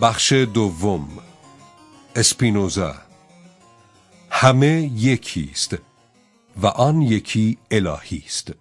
بخش دوم. اسپینوزا. همه یکیست و آن یکی الهی است.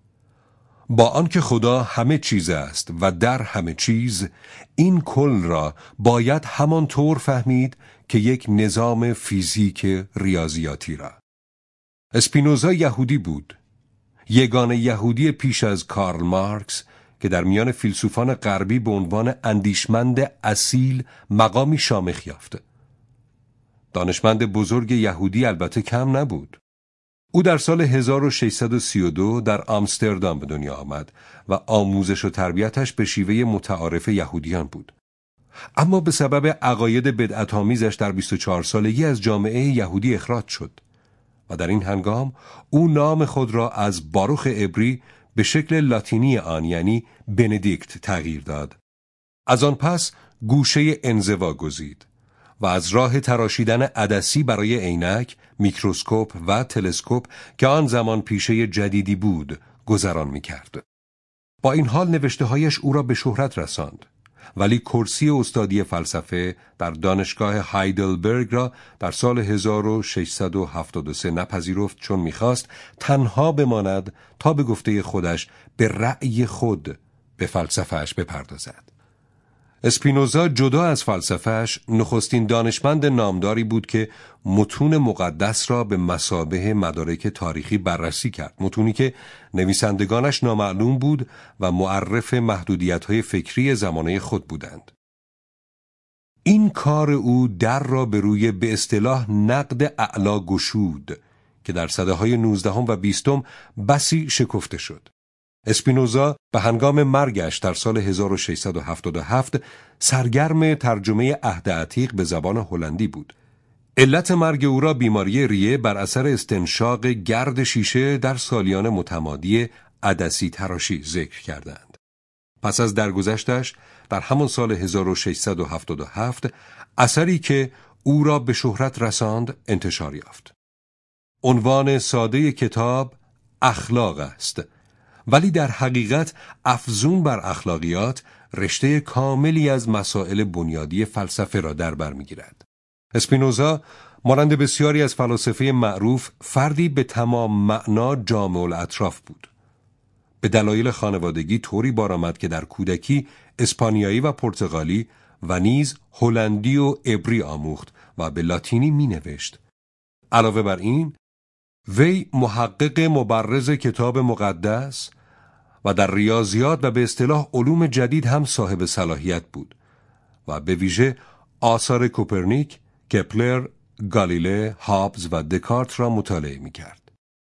با آنکه خدا همه چیز است و در همه چیز، این کل را باید همانطور فهمید که یک نظام فیزیک ریاضیاتی را. اسپینوزا یهودی بود، یگانه یهودی پیش از کارل مارکس که در میان فیلسوفان غربی به عنوان اندیشمند اصیل مقامی شامخ یافت. دانشمند بزرگ یهودی البته کم نبود. او در سال 1632 در آمستردام به دنیا آمد و آموزش و تربیتش به شیوه متعارف یهودیان بود. اما به سبب عقاید بدعت‌آمیزش در 24 سالگی از جامعه یهودی اخراج شد و در این هنگام او نام خود را از باروخ عبری به شکل لاتینی آن یعنی بندیکت تغییر داد. از آن پس گوشه انزوا گزید و از راه تراشیدن عدسی برای عینک، میکروسکوپ و تلسکوپ که آن زمان پیشه جدیدی بود گذران می‌کرد. با این حال نوشته‌هایش او را به شهرت رساند، ولی کرسی استادی فلسفه در دانشگاه هایدلبرگ را در سال 1673 نپذیرفت، چون می‌خواست تنها بماند تا به گفته خودش به رأی خود به فلسفه‌اش بپردازد. اسپینوزا جدا از فلسفه‌اش نخستین دانشمند نامداری بود که متون مقدس را به مثابه مدارک تاریخی بررسی کرد، متونی که نویسندگانش نامعلوم بود و معرف محدودیت‌های فکری زمانه خود بودند. این کار او در را به روی به اصطلاح نقد اعلی گشود که در سده‌های 19 و 20 بسی شکفته شد. اسپینوزا به هنگام مرگش در سال 1677 سرگرم ترجمه عهد عتیق به زبان هلندی بود. علت مرگ او را بیماری ریه بر اثر استنشاق گرد شیشه در سالیان متمادی عدسی تراشی ذکر کردند. پس از درگذشتش در همان سال 1677 اثری که او را به شهرت رساند انتشار یافت. عنوان ساده کتاب اخلاق است، ولی در حقیقت افزون بر اخلاقیات رشته کاملی از مسائل بنیادی فلسفه را در بر می‌گیرد. اسپینوزا مانند بسیاری از فلاسفه معروف فردی به تمام معنا جامع الاطراف بود. به دلایل خانوادگی طوری بار آمد که در کودکی اسپانیایی و پرتغالی و نیز هلندی و عبری آموخت و به لاتینی می‌نوشت. علاوه بر این، وی محقق مبرز کتاب مقدس و در ریاضیات و به اصطلاح علوم جدید هم صاحب صلاحیت بود و به ویژه آثار کوپرنیک، کپلر، گالیله، هابز و دکارت را مطالعه می‌کرد.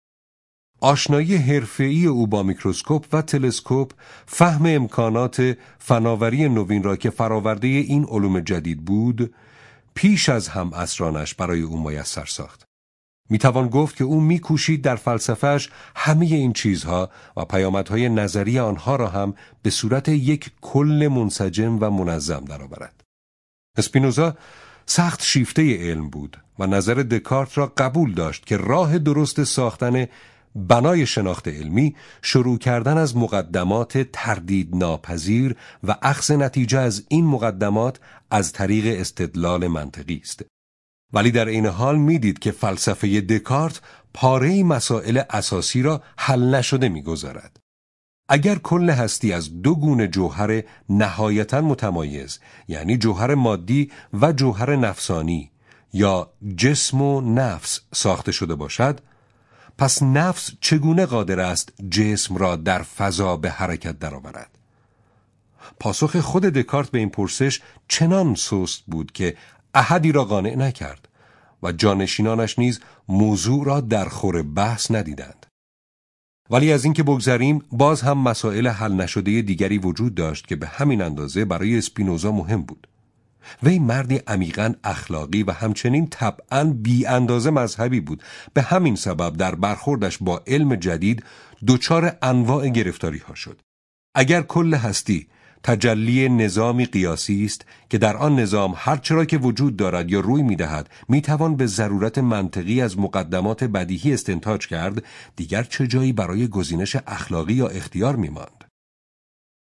آشنایی حرفه‌ای او با میکروسکوپ و تلسکوپ فهم امکانات فناوری نوین را که فراورده این علوم جدید بود، پیش از هم عصرانش برای او میسر ساخت. میتوان گفت که او میکوشید در فلسفه‌اش همه این چیزها و پیامدهای نظری آنها را هم به صورت یک کل منسجم و منظم درآورد. اسپینوزا سخت شیفته علم بود و نظر دکارت را قبول داشت که راه درست ساختن بنای شناخت علمی شروع کردن از مقدمات تردید ناپذیر و اخذ نتیجه از این مقدمات از طریق استدلال منطقی است. ولی در این حال میدید که فلسفه دکارت پاره‌ای مسائل اساسی را حل نشده می‌گذارد. اگر کل هستی از دو گونه جوهر نهایتاً متمایز، یعنی جوهر مادی و جوهر نفسانی یا جسم و نفس ساخته شده باشد، پس نفس چگونه قادر است جسم را در فضا به حرکت درآورد؟ پاسخ خود دکارت به این پرسش چنان سست بود که احدی را قانع نکرد و جانشینانش نیز موضوع را در خور بحث ندیدند. ولی از این که بگذریم، باز هم مسائل حل نشده دیگری وجود داشت که به همین اندازه برای اسپینوزا مهم بود. وی مردی عمیقاً اخلاقی و همچنین طبعاً بی اندازه مذهبی بود. به همین سبب در برخوردش با علم جدید دچار انواع گرفتاری ها شد. اگر کل هستی تجلی نظامی قیاسی است که در آن نظام هر چرا که وجود دارد یا روی می‌دهد می‌توان به ضرورت منطقی از مقدمات بدیهی استنتاج کرد، دیگر چه جایی برای گزینش اخلاقی یا اختیار می‌ماند؟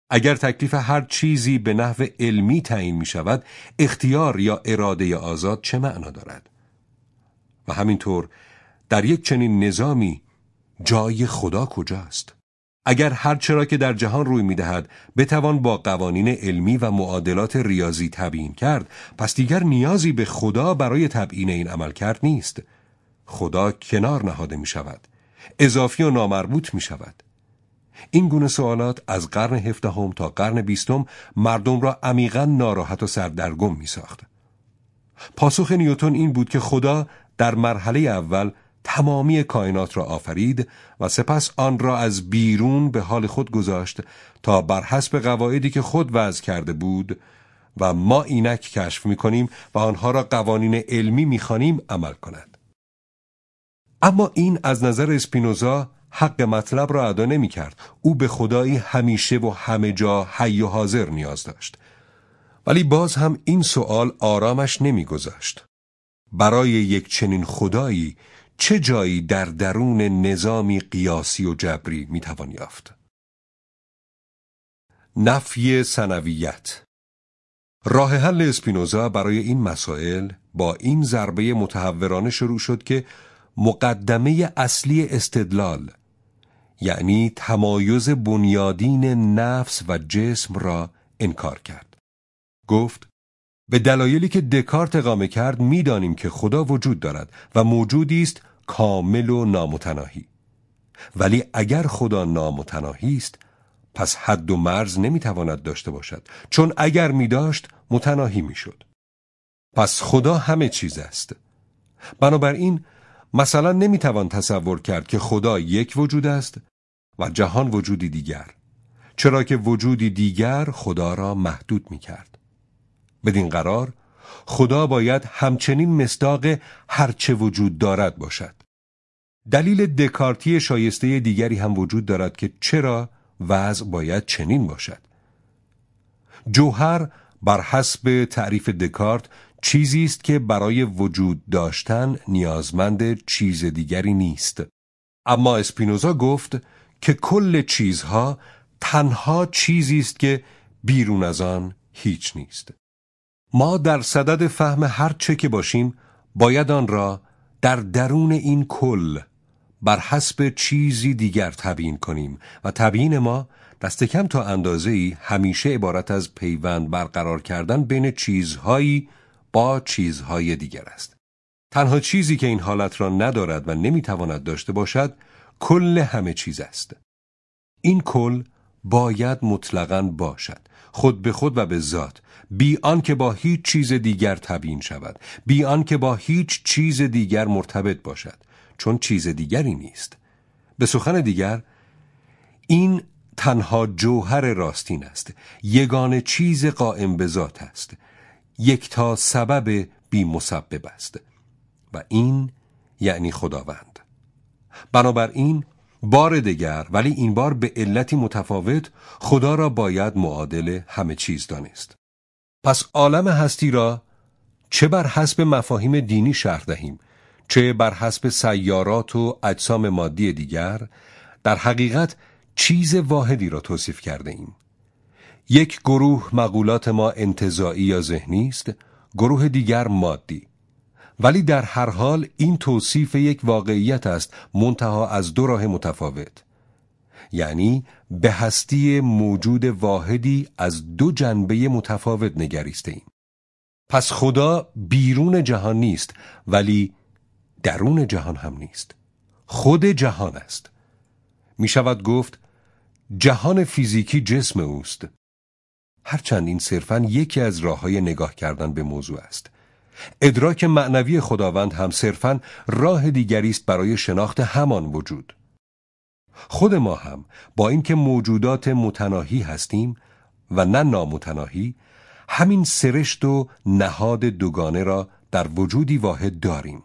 اگر تکلیف هر چیزی به نحو علمی تعیین می شود، اختیار یا اراده آزاد چه معنا دارد؟ و همینطور در یک چنین نظامی جای خدا کجاست؟ اگر هر چرا که در جهان روی می دهد بتوان با قوانین علمی و معادلات ریاضی تبیین کرد، پس دیگر نیازی به خدا برای تبیین این عمل کرد نیست. خدا کنار نهاده می شود، اضافی و نامربوط می شود. این گونه سوالات از قرن 17 تا قرن 20 مردم را عمیقاً ناراحت و سردرگم می ساخت. پاسخ نیوتن این بود که خدا در مرحله اول تمامی کائنات را آفرید و سپس آن را از بیرون به حال خود گذاشت تا بر حسب قواعدی که خود وضع کرده بود و ما اینک کشف می‌کنیم و آنها را قوانین علمی می‌خوانیم عمل کند. اما این از نظر اسپینوزا حق مطلب را ادا نمی‌کرد. او به خدایی همیشه و همه جا حی و حاضر نیاز داشت. ولی باز هم این سوال آرامش نمی‌گذاشت. برای یک چنین خدایی چه جایی در درون نظامی قیاسی و جبری میتوان یافت؟ نفی ثانویت. راه حل اسپینوزا برای این مسائل با این ضربه متحورانه شروع شد که مقدمه اصلی استدلال، یعنی تمایز بنیادین نفس و جسم را انکار کرد. گفت به دلایلی که دکارت اقامه کرد می‌دانیم که خدا وجود دارد و موجودی است کامل و نامتناهی. ولی اگر خدا نامتناهی است، پس حد و مرز نمی‌تواند داشته باشد، چون اگر می‌داشت متناهی می‌شد. پس خدا همه چیز است. بنابراین مثلا نمی‌توان تصور کرد که خدا یک وجود است و جهان وجودی دیگر، چرا که وجودی دیگر خدا را محدود می‌کرد. بدین قرار خدا باید همچنین مصداق هرچه وجود دارد باشد. دلیل دکارتی شایسته دیگری هم وجود دارد که چرا وضع باید چنین باشد. جوهر بر حسب تعریف دکارت چیزی است که برای وجود داشتن نیازمند چیز دیگری نیست. اما اسپینوزا گفت که کل چیزها تنها چیزی است که بیرون از آن هیچ نیست. ما در صدد فهم هر چه که باشیم باید آن را در درون این کل بر حسب چیزی دیگر تبیین کنیم و تبیین ما دست کم تا اندازه‌ای همیشه عبارت از پیوند برقرار کردن بین چیزهایی با چیزهای دیگر است. تنها چیزی که این حالت را ندارد و نمیتواند داشته باشد کل همه چیز است. این کل باید مطلقاً باشد، خود به خود و به ذات، بی آنکه با هیچ چیز دیگر تبیین شود، بی آنکه با هیچ چیز دیگر مرتبط باشد، چون چیز دیگری نیست. به سخن دیگر، این تنها جوهر راستین است، یگانه چیز قائم به ذات است، یکتا سبب بی مسبب است و این یعنی خداوند. بنابراین بار دیگر، ولی این بار به علتی متفاوت، خدا را باید معادل همه چیز دانست. پس عالم هستی را چه بر حسب مفاهیم دینی شرح دهیم، چه بر حسب سیارات و اجسام مادی دیگر، در حقیقت چیز واحدی را توصیف کرده ایم. یک گروه مقولات ما انتزاعی یا ذهنی است، گروه دیگر مادی. ولی در هر حال این توصیف یک واقعیت است، منتها از دو راه متفاوت. یعنی به هستی موجود واحدی از دو جنبه متفاوت نگریسته ایم. پس خدا بیرون جهان نیست، ولی درون جهان هم نیست. خود جهان است. می شود گفت جهان فیزیکی جسم اوست. هرچند این صرفاً یکی از راه‌های نگاه کردن به موضوع است. ادراک معنوی خداوند هم صرفاً راه دیگری است برای شناخت همان وجود. خود ما هم با اینکه موجودات متناهی هستیم و نه نامتناهی، همین سرشت و نهاد دوگانه را در وجودی واحد داریم.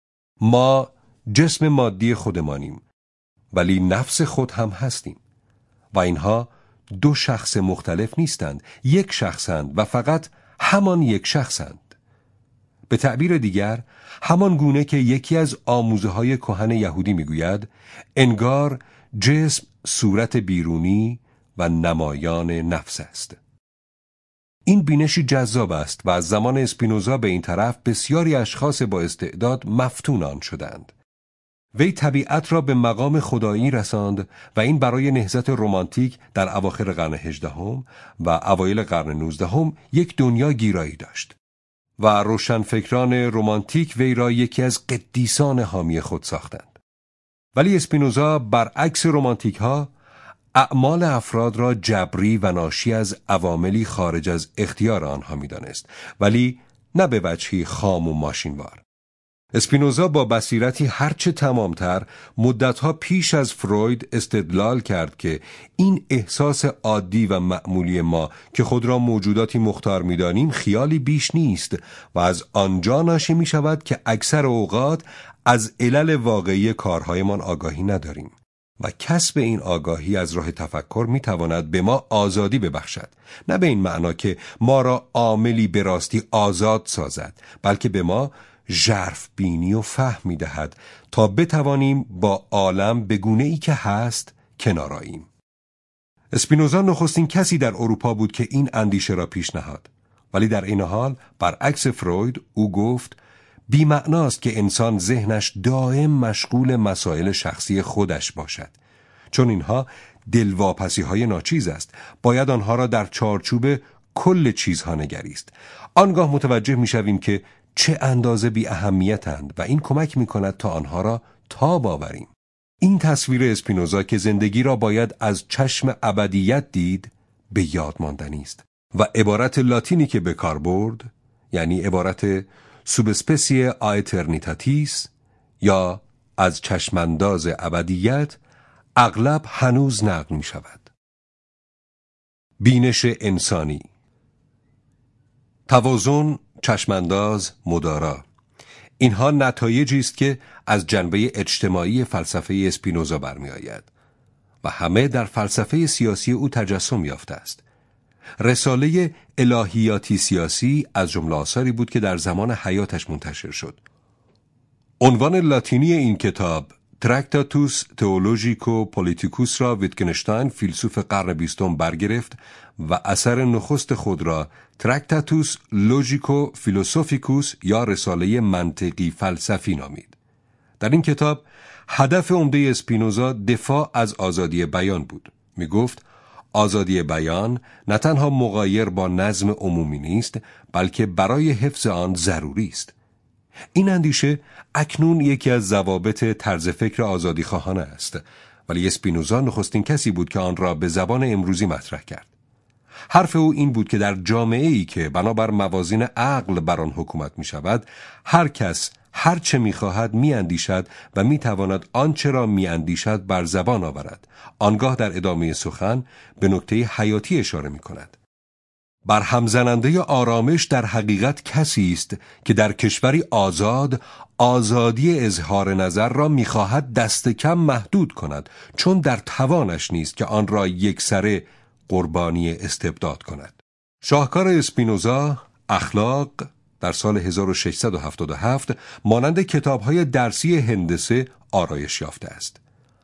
ما جسم مادی خودمانیم، ولی نفس خود هم هستیم و اینها دو شخص مختلف نیستند، یک شخصند و فقط همان یک شخصند. به تعبیر دیگر، همان گونه که یکی از آموزه‌های کهن یهودی میگوید، انگار جسم صورت بیرونی و نمایان نفس است. این بینشی جذاب است و از زمان اسپینوزا به این طرف بسیاری اشخاص با استعداد مفتون آن شدند. وی طبیعت را به مقام خدایی رساند و این برای نهضت رمانتیک در اواخر قرن 18 و اوایل قرن 19 یک دنیا گیرایی داشت و روشنفکران رمانتیک وی را یکی از قدیسان حامی خود ساختند. ولی اسپینوزا برعکس رمانتیک ها اعمال افراد را جبری و ناشی از عواملی خارج از اختیار آنها می‌دانست، ولی نه به وجهی خام و ماشینوار. اسپینوزا با بصیرتی هرچه تمامتر مدتها پیش از فروید استدلال کرد که این احساس عادی و معمولی ما که خود را موجوداتی مختار می‌دانیم خیالی بیش نیست و از آنجا ناشی می‌شود که اکثر اوقات از علل واقعی کارهایمان آگاهی نداریم و کسب این آگاهی از راه تفکر می‌تواند به ما آزادی ببخشد، نه به این معنا که ما را عاملی به راستی آزاد سازد، بلکه به ما ژرف بینی و فهم می‌دهد تا بتوانیم با عالم به گونه‌ای که هست کنار آییم. اسپینوزا نخستین کسی در اروپا بود که این اندیشه را پیش نهاد، ولی در این حال برعکس فروید او گفت بی‌معناست که انسان ذهنش دائم مشغول مسائل شخصی خودش باشد، چون اینها دلواپسی‌های ناچیز است. باید آنها را در چارچوب کل چیزها نگریست. آنگاه متوجه می‌شویم که چه اندازه بی اهمیتند و این کمک می‌کند تا آنها را تاب آوریم. این تصویر اسپینوزا که زندگی را باید از چشم ابدیت دید به یاد ماندنی است و عبارت لاتینی که به کار برد، یعنی عبارت سوبسپسی آیترنیتاتیس یا از چشمانداز ابدیت، اغلب هنوز نقل می شود. بینش انسانی، توازن، چشمانداز، مدارا، اینها نتایجی است که از جنبه اجتماعی فلسفه اسپینوزا برمی آید و همه در فلسفه سیاسی او تجسم یافته است. رساله الهیاتی سیاسی از جمله آثاری بود که در زمان حیاتش منتشر شد. عنوان لاتینی این کتاب تراکتاتوس تئولوژیکو پولیتیکوس را ویتگنشتاین فیلسوف قرن 20 برگرفت و اثر نخست خود را تراکتاتوس لوژیکو فیلوسوفیکوس یا رساله منطقی فلسفی نامید. در این کتاب هدف عمده اسپینوزا دفاع از آزادی بیان بود. می گفت آزادی بیان نه تنها مغایر با نظم عمومی نیست، بلکه برای حفظ آن ضروری است. این اندیشه اکنون یکی از ضوابط طرز فکر آزادیخواهانه است، ولی اسپینوزا نخستین کسی بود که آن را به زبان امروزی مطرح کرد. حرف او این بود که در جامعه‌ای که بنابر موازین عقل بر آن حکومت می شود، هر کس هر چه می خواهد می اندیشد و می تواند آنچه را می اندیشد بر زبان آورد. آنگاه در ادامه سخن به نکته حیاتی اشاره می کند. بر همزننده آرامش در حقیقت کسی است که در کشوری آزاد آزادی اظهار نظر را می خواهد دست کم محدود کند، چون در توانش نیست که آن را یکسره قربانی استبداد کند. شاهکار اسپینوزا، اخلاق، در سال 1677 مانند کتاب‌های درسی هندسه آرایش یافته است.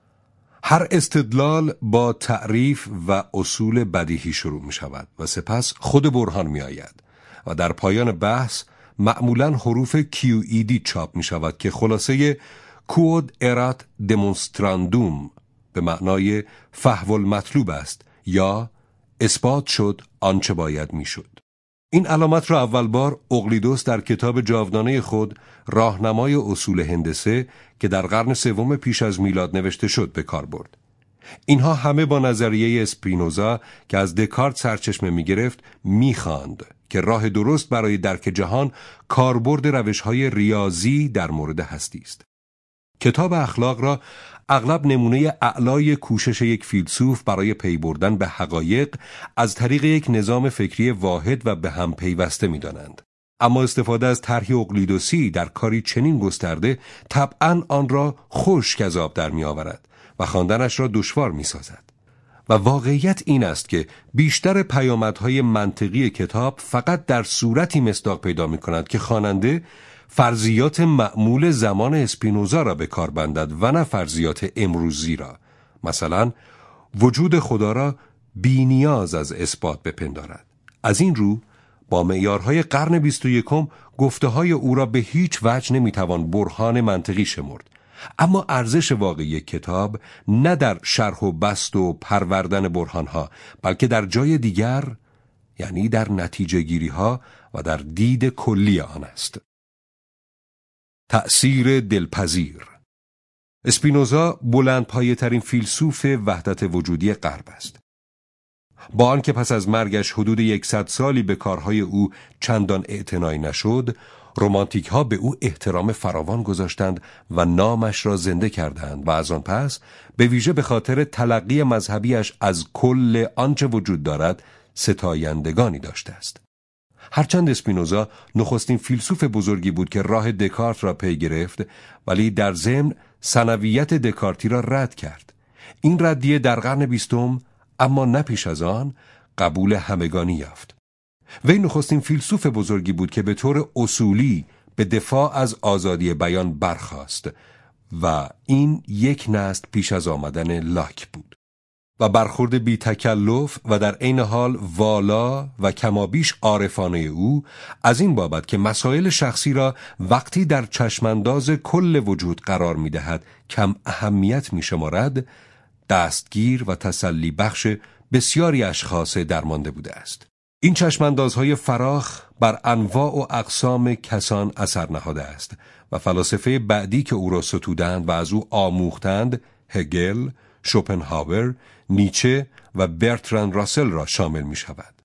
هر استدلال با تعریف و اصول بدیهی شروع می شود و سپس خود برهان می آید و در پایان بحث معمولاً حروف QED چاپ می شود که خلاصه Quod erat demonstrandum به معنای فحوى المطلوب است یا اثبات شد آنچه باید می شد. این علامت را اول بار اقلیدوس در کتاب جاودانه خود راهنمای اصول هندسه که در قرن سوم پیش از میلاد نوشته شد به کار برد. اینها همه با نظریه اسپینوزا که از دکارت سرچشمه می گرفت می خواند که راه درست برای درک جهان کاربرد روش‌های ریاضی در مورد هستی است. کتاب اخلاق را اغلب نمونه اعلای کوشش یک فیلسوف برای پی بردن به حقایق از طریق یک نظام فکری واحد و به هم پیوسته می دانند. اما استفاده از طرحی اقلیدوسی در کاری چنین گسترده طبعاً آن را خشک از آب در می آورد و خواندنش را دشوار می سازد. و واقعیت این است که بیشتر پیامدهای منطقی کتاب فقط در صورتی مصداق پیدا می کند که خواننده فرضیات معمول زمان اسپینوزا را به کار بندد و نه فرضیات امروزی را. مثلا وجود خدا را بی‌نیاز از اثبات بپندارد. از این رو با معیارهای قرن 21 گفته‌های او را به هیچ وجه نمیتوان برهان منطقی شمرد. اما ارزش واقعی کتاب نه در شرح و بسط و پروردن برهانها، بلکه در جای دیگر، یعنی در نتیجه گیری‌ها و در دید کلی آن است. تأثیر دلپذیر. اسپینوزا بلندپایه‌ترین فیلسوف وحدت وجودی غرب است. با آنکه پس از مرگش حدود 100 سالی به کارهای او چندان اعتنایی نشد، رومانتیک ها به او احترام فراوان گذاشتند و نامش را زنده کردند و از آن پس به ویژه به خاطر تلقی مذهبیش از کل آنچه وجود دارد ستایندگانی داشته است. هرچند اسپینوزا نخستین فیلسوف بزرگی بود که راه دکارت را پی گرفت، ولی در ضمن ثانویت دکارتی را رد کرد. این ردیه در قرن 20 اما نه پیش از آن قبول همگانی یافت. وی نخستین فیلسوف بزرگی بود که به طور اصولی به دفاع از آزادی بیان برخاست و این یک نسل پیش از آمدن لاک بود و برخورد بی تکلف و در عین حال والا و کمابیش عارفانه او از این بابت که مسائل شخصی را وقتی در چشمانداز کل وجود قرار می دهد کم اهمیت می شمارد، دستگیر و تسلی بخش بسیاری اشخاص درمانده بوده است. این چشماندازهای فراخ بر انواع و اقسام کسان اثر نهاده است و فلاسفه بعدی که او را ستودند و از او آموختند، هگل، شوپنهاور، نیچه و برتراند راسل را شامل می شود.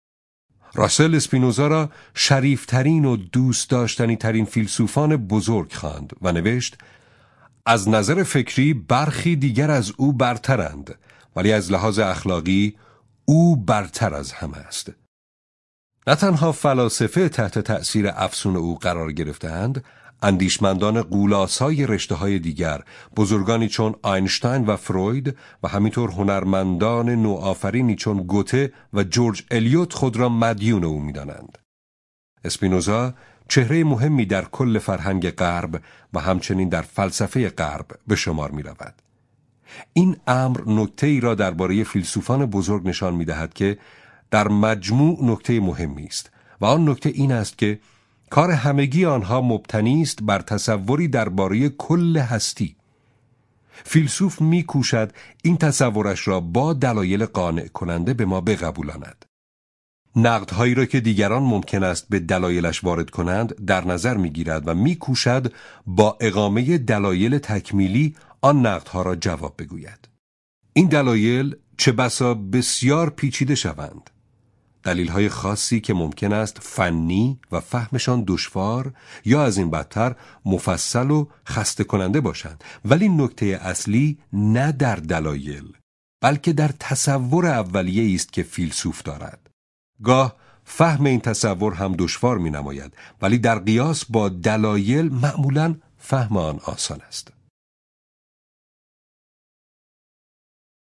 راسل اسپینوزا را شریفترین و دوست داشتنی ترین فیلسوفان بزرگ خواند و نوشت: از نظر فکری برخی دیگر از او برترند، ولی از لحاظ اخلاقی او برتر از همه است. نه تنها فلاسفه تحت تأثیر افسون او قرار گرفتند، اندیشمندان غولاسای رشته‌های دیگر، بزرگانی چون آینشتاین و فروید و همینطور هنرمندان نوآفرینی چون گوته و جورج الیوت خود را مدیون او می‌دانند. اسپینوزا چهره مهمی در کل فرهنگ غرب و همچنین در فلسفه غرب به شمار می‌رود. این امر نکته‌ای را درباره فیلسوفان بزرگ نشان می‌دهد که در مجموع نکته مهمی است و آن نکته این است که کار همگی آنها مبتنی است بر تصوری درباره کل هستی. فیلسوف می‌کوشد این تصورش را با دلایل قانع کننده به ما بقبولاند. نقدهایی را که دیگران ممکن است به دلایلش وارد کنند در نظر می‌گیرد و می‌کوشد با اقامه دلایل تکمیلی آن نقدها را جواب بگوید. این دلایل چه بسا بسیار پیچیده شوند. دلیل‌های خاصی که ممکن است فنی و فهمشان دشوار یا از این بدتر مفصل و خسته کننده باشند، ولی نکته اصلی نه در دلایل بلکه در تصور اولیه‌ای است که فیلسوف دارد. گاه فهم این تصور هم دشوار می‌نماید، ولی در قیاس با دلایل معمولاً فهم آن آسان است.